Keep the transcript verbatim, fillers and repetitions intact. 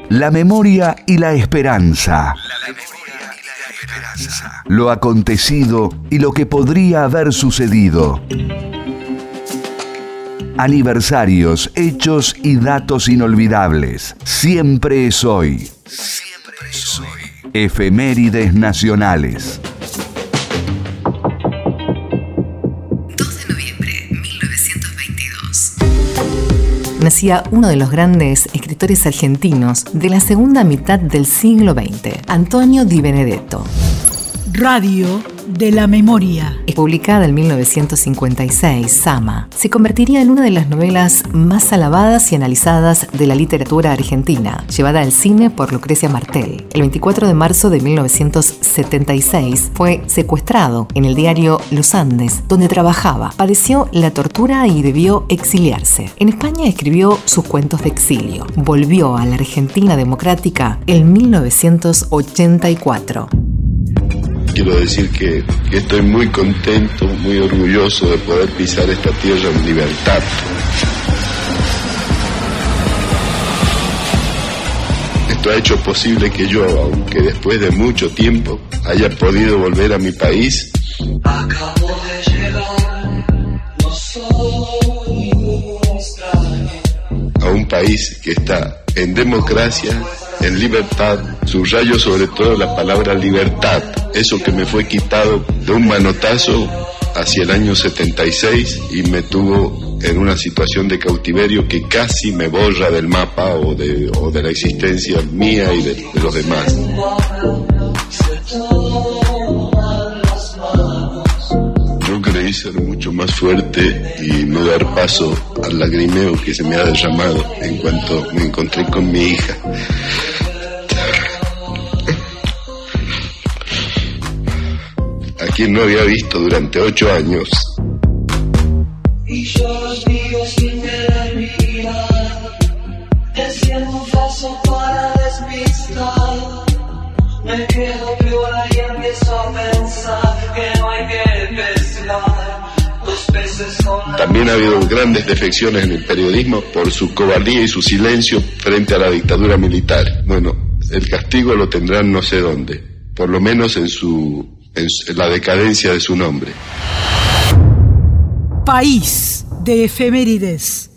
La memoria y la esperanza. Lo acontecido y lo que podría haber sucedido. Aniversarios, hechos y datos inolvidables. Siempre es hoy. Siempre es hoy. Efemérides nacionales. dos de noviembre de mil novecientos veintidós. Nacía uno de los grandes escritores argentinos de la segunda mitad del siglo veinte, Antonio Di Benedetto. Radio de la Memoria. Publicada en mil novecientos cincuenta y seis, Sama se convertiría en una de las novelas más alabadas y analizadas de la literatura argentina, llevada al cine por Lucrecia Martel. El veinticuatro de marzo de mil novecientos setenta y seis fue secuestrado en el diario Los Andes, donde trabajaba. Padeció la tortura y debió exiliarse. En España escribió sus cuentos de exilio. Volvió a la Argentina democrática en mil novecientos ochenta y cuatro. Quiero decir que, que estoy muy contento, muy orgulloso de poder pisar esta tierra en libertad. Esto ha hecho posible que yo, aunque después de mucho tiempo, haya podido volver a mi país. Acabo de llegar, no soy un extraño. A un país que está en democracia, en libertad. Subrayo sobre todo la palabra libertad, eso que me fue quitado de un manotazo hacia el año setenta y seis y me tuvo en una situación de cautiverio que casi me borra del mapa o de, o de la existencia mía y de, de los demás. Yo creí ser mucho más fuerte y no dar paso al lagrimeo que se me ha derramado en cuanto me encontré con mi hija. A quien no había visto durante ocho años. Y yo los digo sin querer mirar, haciendo un paso para despistar. Me quedo piola y empiezo a pensar que no hay que pescar los peces con... También ha habido grandes defecciones en el periodismo por su cobardía y su silencio frente a la dictadura militar. Bueno, el castigo lo tendrán no sé dónde, por lo menos en su... en la decadencia de su nombre. País de efemérides.